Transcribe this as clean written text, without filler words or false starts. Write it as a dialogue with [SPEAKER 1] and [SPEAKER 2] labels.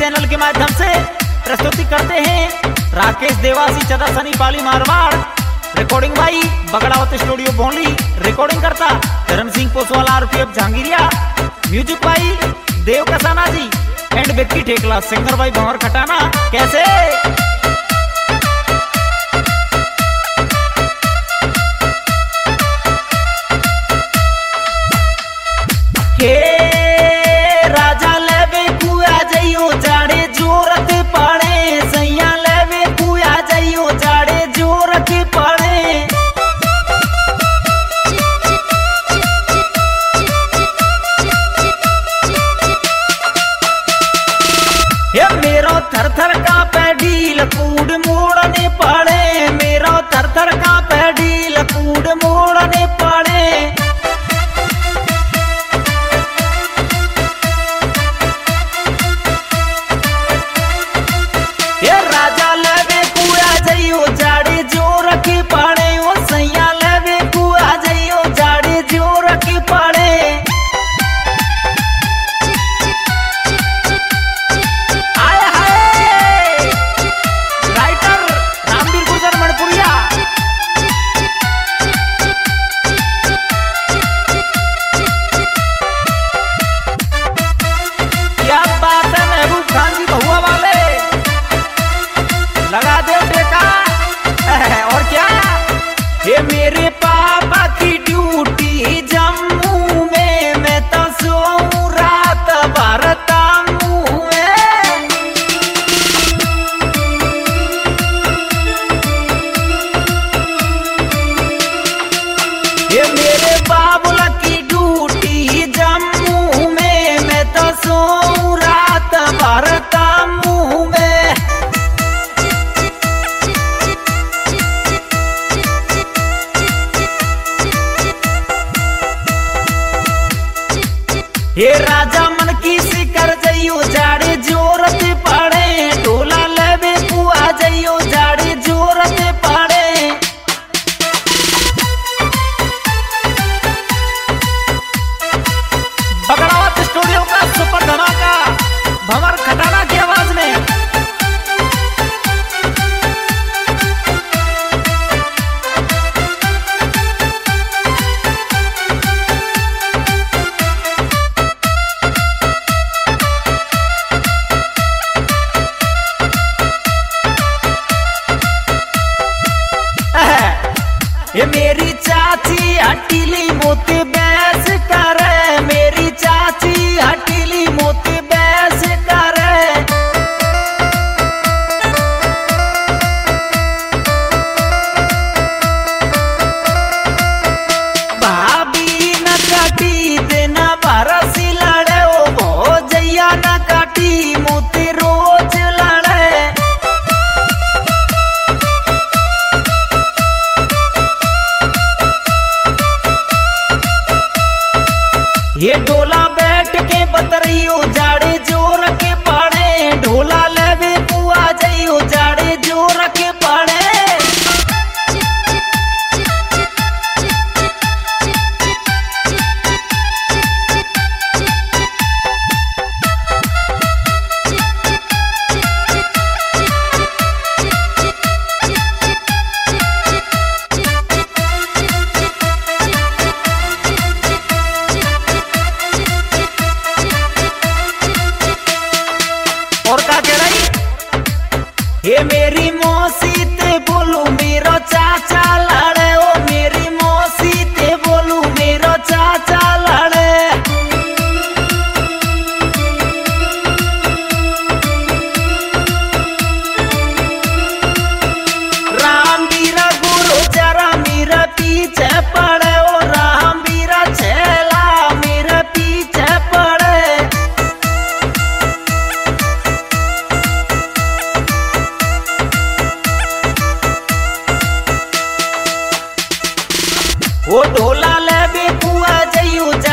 [SPEAKER 1] Channel के माध्यम से प्रस्तुति करते हैं राकेश देवासी चदा सनी पाली मारवाड़। रिकॉर्डिंग भाई बगड़ावत स्टूडियो बोली। रिकॉर्डिंग करता धर्म सिंह पोसवाला RPF जहांगीरिया। म्यूजिक भाई देव कसाना जी एंड विक्की ठेकला। सिंगर भाई भंवर खटाना। कैसे राजा लेवे कुआ जइयो जाड़े जोरत पड़े। सैया लेवे कुआ जइयो जाड़े जोरत पड़े। ये मेरो थर थर का पैडील कूड़ मोड़ने पड़े। मेरो थर थर का पैडील कूड़ मोड़ने पड़े। लगा दे टेका और क्या। ये मेरे पापा की ड्यूटी जम्मू में। मैं तो सोऊं रात भर तामू में। ये मेरे बाबुला की ड्यूटी जम्मू में। मैं तो सोऊं रात भर तामू में। ये राजा मन की सिकर जइयो जाड़े जोरत पड़े। ढोला लेवे कुआ जइयो जाड़े जोरत पड़े। बगड़ावत स्टूडियो का सुपर धमाका भंवर खटाना की आवाज में। ये मेरी चाची हटीली मोती बैस करे। मेरी चाची हटीली मोती बैस करे। भाभी न काटी देना भरसी लड़े। ओ भो जैया न काटी मोती रोज लड़े। ये डोला बैठ के बतरियो जाड़े जोर के पड़े। ढोला लेवे कुआ जइयो जाड़े जोर के पड़े। और क्या कह रही। ये मेरी मौसी ते बोलू मेरो चाचा लड़े। ओ मेरी मौसी ते बोलू मेरो चाचा लड़े। राम बीरा गुरु जरा मेरा पीछे पड़े। ओ राम बीरा छेला मेरा पीछे पड़े। वो ढोला लेवे कुआ जइयो